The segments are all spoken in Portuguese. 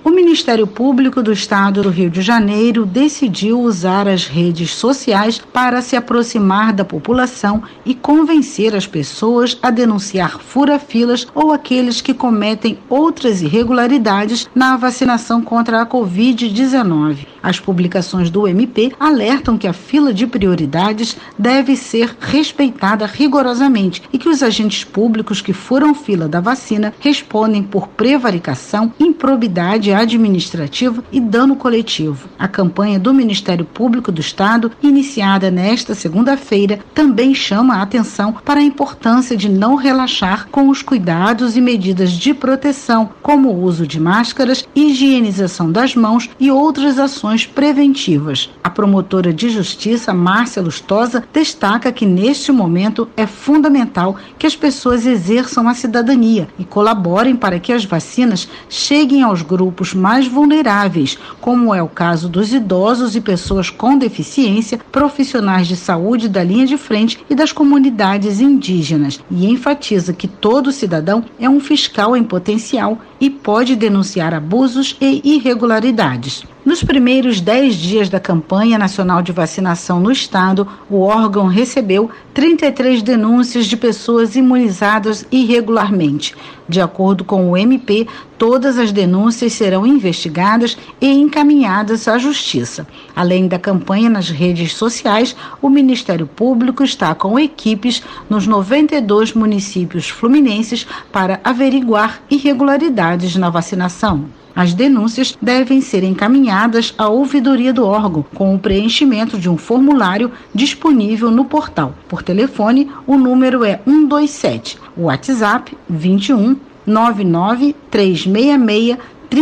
O Ministério Público do Estado do Rio de Janeiro decidiu usar as redes sociais para se aproximar da população e convencer as pessoas a denunciar fura-filas ou aqueles que cometem outras irregularidades na vacinação contra a Covid-19. As publicações do MP alertam que a fila de prioridades deve ser respeitada rigorosamente e que os agentes públicos que furam fila da vacina respondem por prevaricação, improbidade administrativa e dano coletivo. A campanha do Ministério Público do Estado, iniciada nesta segunda-feira, também chama a atenção para a importância de não relaxar com os cuidados e medidas de proteção, como o uso de máscaras, higienização das mãos e outras ações preventivas. A promotora de justiça, Márcia Lustosa, destaca que neste momento é fundamental que as pessoas exerçam a cidadania e colaborem para que as vacinas cheguem aos grupos mais vulneráveis, como é o caso dos idosos e pessoas com deficiência, profissionais de saúde da linha de frente e das comunidades indígenas, e enfatiza que todo cidadão é um fiscal em potencial e pode denunciar abusos e irregularidades. Nos primeiros 10 dias da campanha nacional de vacinação no estado, o órgão recebeu 33 denúncias de pessoas imunizadas irregularmente. De acordo com o MP, todas as denúncias serão investigadas e encaminhadas à Justiça. Além da campanha nas redes sociais, o Ministério Público está com equipes nos 92 municípios fluminenses para averiguar irregularidades na vacinação. As denúncias devem ser encaminhadas à ouvidoria do órgão, com o preenchimento de um formulário disponível no portal. Por telefone, o número é 127, o WhatsApp 21 99 366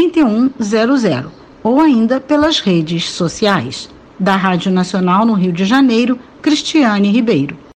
3100, ou ainda pelas redes sociais. Da Rádio Nacional no Rio de Janeiro, Cristiane Ribeiro.